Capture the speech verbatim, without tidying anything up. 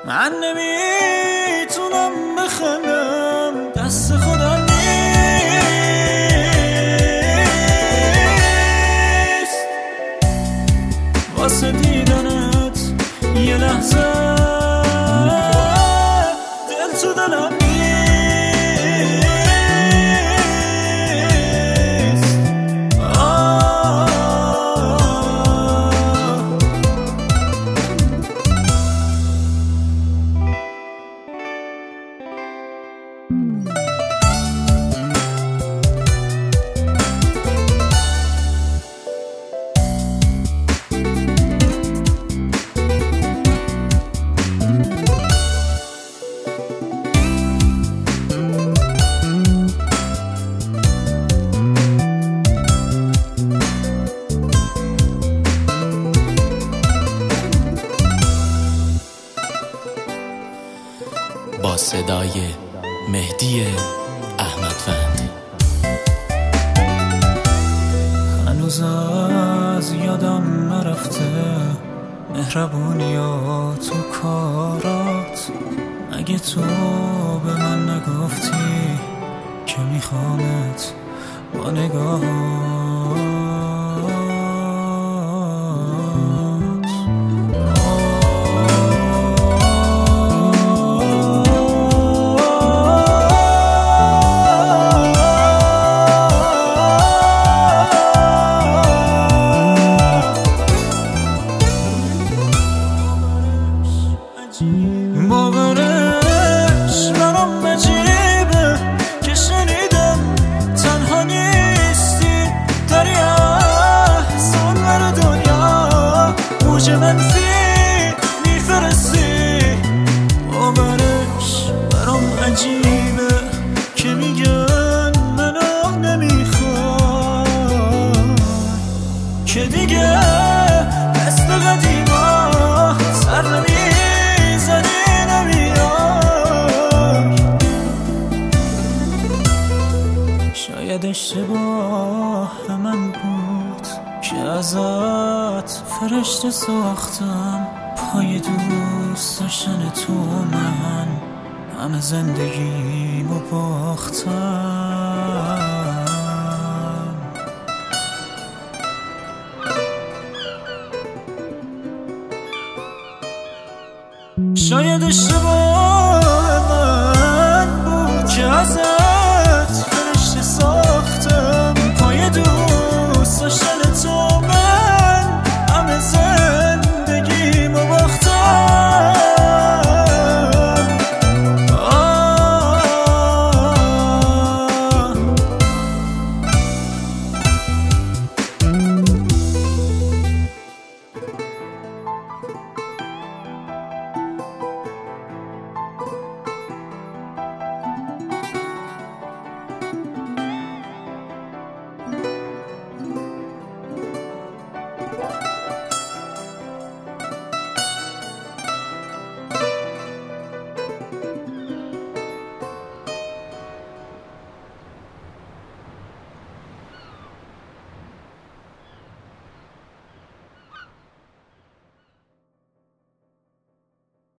من نمیتونم بخندم، دست خدا نیست واسه دیدنت یه لحظه دل تو دلم نیست. با صدای مهدی احمدوند. هنوز از یادم نرفته مهربونیات و کارات، اگه تو به من نگفتی که میخوامت با نگاهات. باورش برام عجیبه که شنیدم تنها نیستی، داری احسان بر دنیا موج منفی میفرستی. باورش برام عجیبه که میگن منو نمیخوای، که دیگه مثل قدیما سر نمیزنی نمیای. شاید اشتباه من بود که ازت فرشته ساختم، پای دوست داشتن تو من همه زندگیمو باختم. شاید اشتباه